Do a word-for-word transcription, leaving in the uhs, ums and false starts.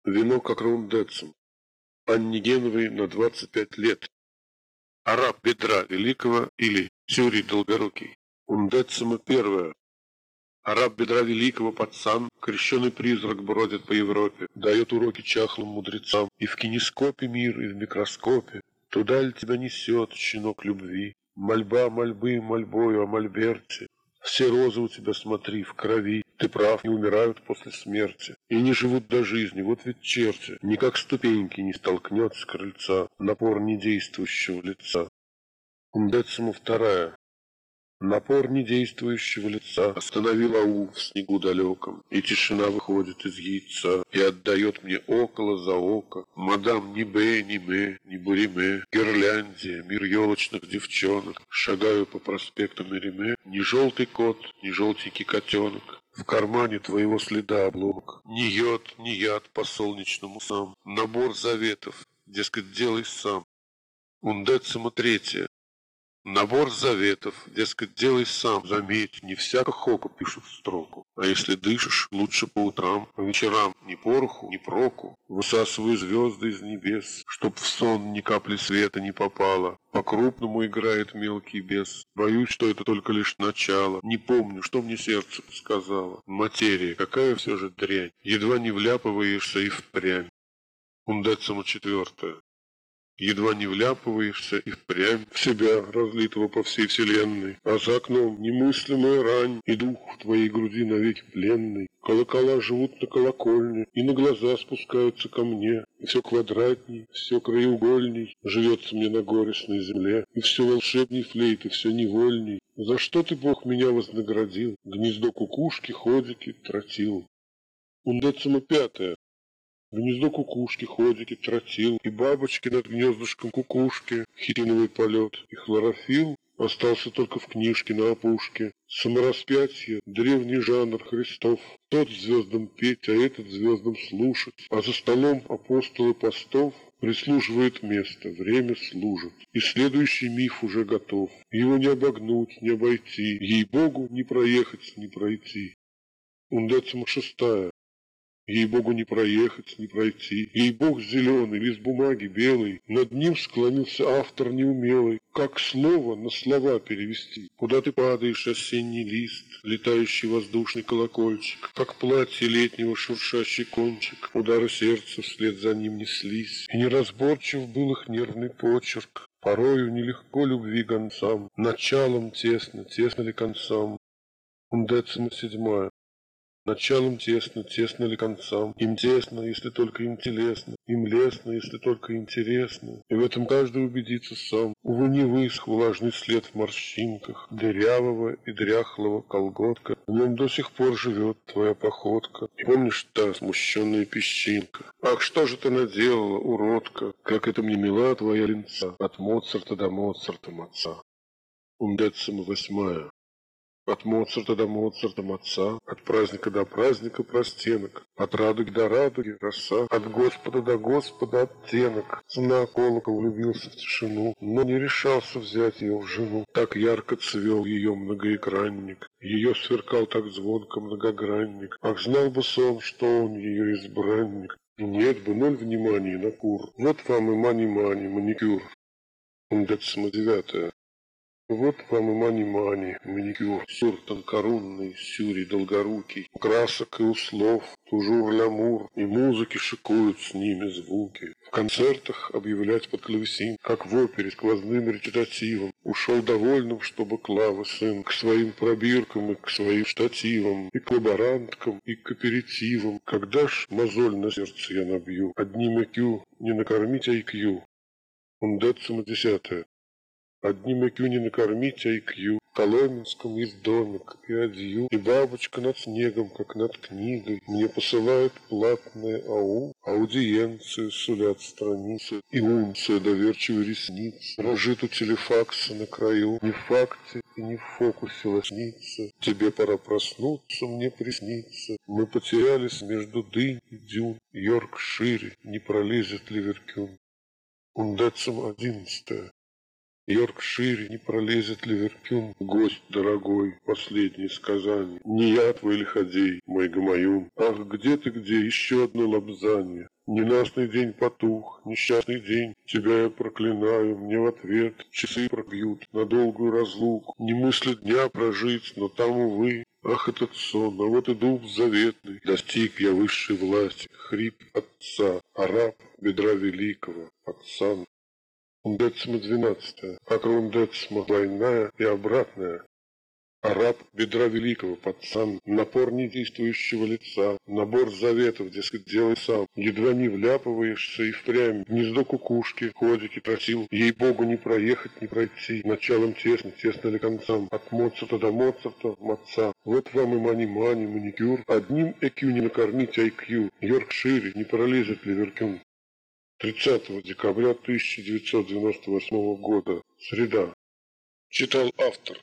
Вино как рундецим. Анне Геновой на двадцать пять лет. Араб Бедра Великого или Тюрий Долгорукий. Ундецима первое. Араб Бедра Великого пацан, крещеный призрак бродит по Европе, дает уроки чахлым мудрецам, и в кинескопе мир, и в микроскопе. Туда ли тебя несет, щенок любви? Мольба мольбы мольбою о мольберте. Все розы у тебя, смотри, в крови. Ты прав, не умирают после смерти. И не живут до жизни, вот ведь черти. Никак ступеньки не столкнет с крыльца напор недействующего лица. Ундецима вторая. Напор недействующего лица остановил аул в снегу далеком, и тишина выходит из яйца и отдает мне около за око. Мадам ни бе, ни ме, ни буриме, Гирляндия, мир елочных девчонок. Шагаю по проспекту Мериме, ни желтый кот, ни желтенький котенок. В кармане твоего следа обломок. Ни йод, ни яд по солнечному сам. Набор заветов, дескать, делай сам. Ундецима третья. Набор заветов, дескать, делай сам. Заметь, не всяко хоку пишут в строку. А если дышишь, лучше по утрам, по вечерам. Ни пороху, ни проку. Высасываю звезды из небес, чтоб в сон ни капли света не попало. По-крупному играет мелкий бес. Боюсь, что это только лишь начало. Не помню, что мне сердце сказала. Материя, какая все же дрянь. Едва не вляпываешься и впрямь. Ундецима четвертая. Едва не вляпываешься и впрямь в себя, разлитого по всей вселенной. А за окном немыслимая рань, и дух в твоей груди навеки пленный. Колокола живут на колокольне, и на глаза спускаются ко мне. И все квадратней, все краеугольней живется мне на горестной земле. И все волшебней флейты, все невольней. За что ты, Бог, меня вознаградил? Гнездо кукушки, ходики, тротил. Ундецима пятая. Гнездо кукушки, ходики, тротил, и бабочки над гнездышком кукушки, хитиновый полет, и хлорофилл остался только в книжке на опушке. Самораспятие, древний жанр Христов, тот звездам петь, а этот звездам слушать, а за столом апостолы постов прислуживает место, время служит, и следующий миф уже готов, его не обогнуть, не обойти, ей-богу, не проехать, не пройти. Ундецима шестая. Ей-богу, не проехать, не пройти. Ей-бог зеленый, лист бумаги белый. Над ним склонился автор неумелый. Как слово на слова перевести? Куда ты падаешь, осенний лист, летающий воздушный колокольчик? Как платье летнего шуршащий кончик. Удары сердца вслед за ним неслись. И неразборчив был их нервный почерк. Порою нелегко любви гонцам. Началом тесно, тесно ли концам? Ундецима седьмая. Началом тесно, тесно ли концам? Им тесно, если только им телесно, им лестно, если только интересно. И в этом каждый убедится сам. Увы, не высох влажный след в морщинках, дырявого и дряхлого колготка. В нем до сих пор живет твоя походка. И помнишь та смущенная песчинка? Ах, что же ты наделала, уродка? Как это мне мила твоя линца, от Моцарта до Моцарта отца. Ундецима восьмая. От Моцарта до Моцарта отца, от праздника до праздника простенок, от радуги до радуги роса, от Господа до Господа оттенок. Цена колокол влюбился в тишину, но не решался взять ее в жену. Так ярко цвел ее многоэкранник, ее сверкал так звонко многогранник. Ах, знал бы сон, что он ее избранник. Нет бы, ноль внимания на кур. Вот вам и мани-мани, маникюр. Ундецима девятая. Вот вам и мани-мани, маникюр, сюр тонкорунный, сюрий долгорукий, красок и услов, тужур лямур, и музыки шикуют с ними звуки. В концертах объявлять под клавесин, как в опере сквозным речитативом, ушел довольным, чтобы Клавы сын к своим пробиркам и к своим штативам, и к лаборанткам, и к аперитивам. Когда ж мозоль на сердце я набью, одним икью не накормить ай кью. Ундецима десятая. Одним икью не накормить ай кью, в Коломенском есть домик и адью, и бабочка над снегом, как над книгой, мне посылают платное ау, аудиенцию сулят страницы, и унция доверчивой ресницы, лежит у телефакса на краю, не в факте и не в фокусе лоснится, тебе пора проснуться, мне приснится, мы потерялись между дынь и дюн, Йоркшире не пролезет Ливеркюн. Ундецима одиннадцатая. Йоркшире не пролезет Ливеркюн, гость дорогой, последнее сказание. Не я твой лиходей, мой гамаюн. Ах, где ты, где, еще одно лобзание. Ненастный день потух, несчастный день, тебя я проклинаю, мне в ответ часы пробьют на долгую разлуку. Не мыслю дня прожить, но там, увы, ах, этот сон, а вот иду в заветный. Достиг я высшей власти, хрип отца, араб бедра великого, отца. Ундецма двенадцатая, акрундецма двойная и обратная. Араб бедра великого, пацан, напор недействующего лица, набор заветов, дескать, делай сам. Едва не вляпываешься и впрямь в гнездо кукушки, ходики просил, ей-богу, не проехать, не пройти. Началом тесно, тесно ли концам, от Моцарта до Моцарта, маца. Вот вам и мани-мани, маникюр, одним ЭКЮ не накормить ай кью, Йоркшире не пролезет Ливеркюн. тридцатого декабря тысяча девятьсот девяносто восьмого года, среда. Читал автор.